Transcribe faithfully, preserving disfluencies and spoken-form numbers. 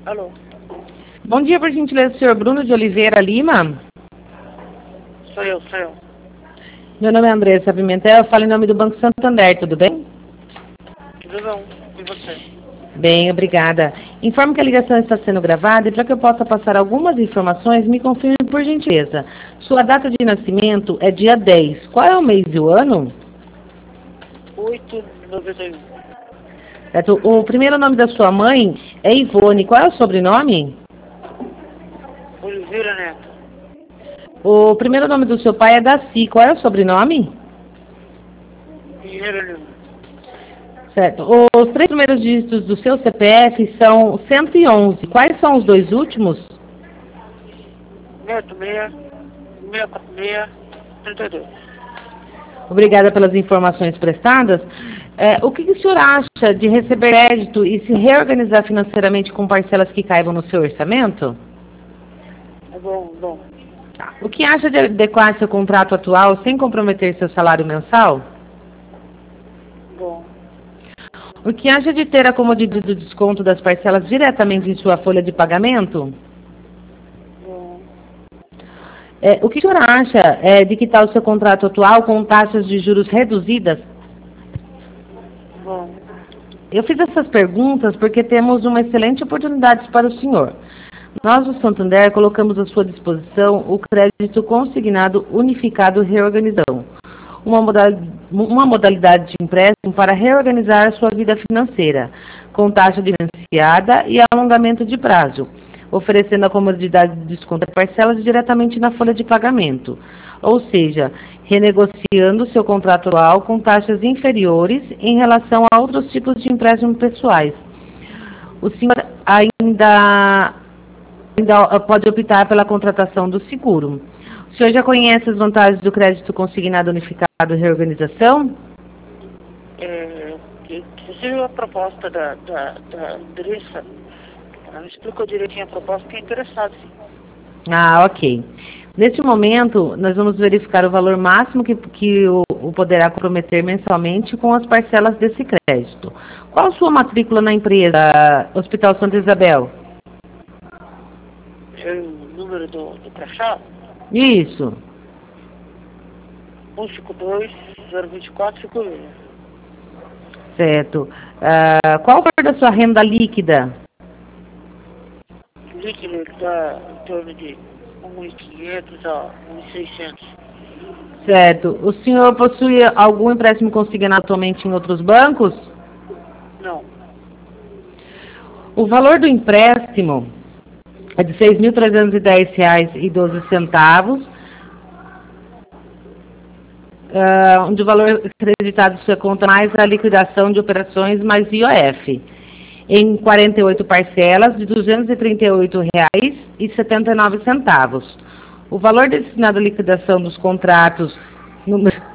Alô? Bom dia, por gentileza, senhor Bruno de Oliveira Lima. Sou eu, sou eu. Meu nome é Andressa Pimentel, eu falo em nome do Banco Santander, tudo bem? Tudo bom? E você? Bem, obrigada. Informo que a ligação está sendo gravada e para que eu possa passar algumas informações, me confirme por gentileza. Sua data de nascimento é dia dez. Qual é o mês e o ano? oito noventa e um. Certo. O primeiro nome da sua mãe é Ivone. Qual é o sobrenome? Oliveira Neto. O primeiro nome do seu pai é Daci. Qual é o sobrenome? Engenheiro Lima. Certo. Os três primeiros dígitos do seu C P F são cento e onze. Quais são os dois últimos? Neto seis, seis quatro seis, trinta e dois. Obrigada pelas informações prestadas. É, o que, que o senhor acha de receber crédito e se reorganizar financeiramente com parcelas que caibam no seu orçamento? É bom, bom. O que acha de adequar seu contrato atual sem comprometer seu salário mensal? Bom. O que acha de ter a comodidade do desconto das parcelas diretamente em sua folha de pagamento? Bom. É, o que o senhor acha é, de quitar o seu contrato atual com taxas de juros reduzidas? Bom. Eu fiz essas perguntas porque temos uma excelente oportunidade para o senhor. Nós, do Santander, colocamos à sua disposição o crédito consignado unificado reorganização, uma modalidade, uma modalidade de empréstimo para reorganizar a sua vida financeira, com taxa diferenciada e alongamento de prazo, oferecendo a comodidade de desconto de parcelas diretamente na folha de pagamento, ou seja, renegociando seu contrato atual com taxas inferiores em relação a outros tipos de empréstimos pessoais. O senhor ainda, ainda pode optar pela contratação do seguro. O senhor já conhece as vantagens do crédito consignado unificado e reorganização? É, que, que seja a proposta da, da, da Andressa. Ela me explicou direitinho a proposta, que é interessado, sim. Ah, ok. Neste momento, nós vamos verificar o valor máximo que, que o, o poderá comprometer mensalmente com as parcelas desse crédito. Qual a sua matrícula na empresa Hospital Santa Isabel? É o número do, do crachá? Isso. um cinco dois, zero dois quatro, cinco um. Certo. Ah, qual a cor da sua renda líquida? Líquido está em torno de um milhão e quinhentos a um milhão e seiscentos. Certo. O senhor possui algum empréstimo consignado atualmente em outros bancos? Não. O valor do empréstimo é de seis mil trezentos e dez reais e doze centavos, uh, onde o valor acreditado em sua conta mais a liquidação de operações mais I O F, em quarenta e oito parcelas de duzentos e trinta e oito reais e setenta e nove centavos. O valor destinado à liquidação dos contratos número